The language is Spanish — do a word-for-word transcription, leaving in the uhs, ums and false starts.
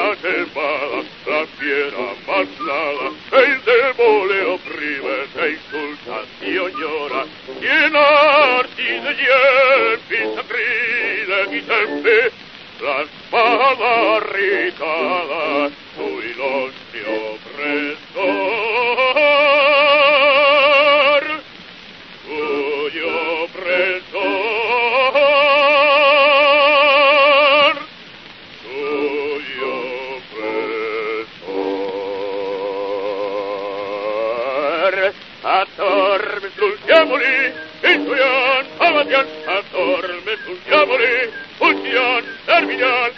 más elevada, la fiera más nada, el demonio le oprime, se insulta y llora, y en artide y el pisacrile y tempe, la espada ricada, sui nostri oppressor, sui oppressor, sui oppressor. Attorme sul diavoli, il tuian, avadian, attorme sul diavoli, Ultian, Servinian,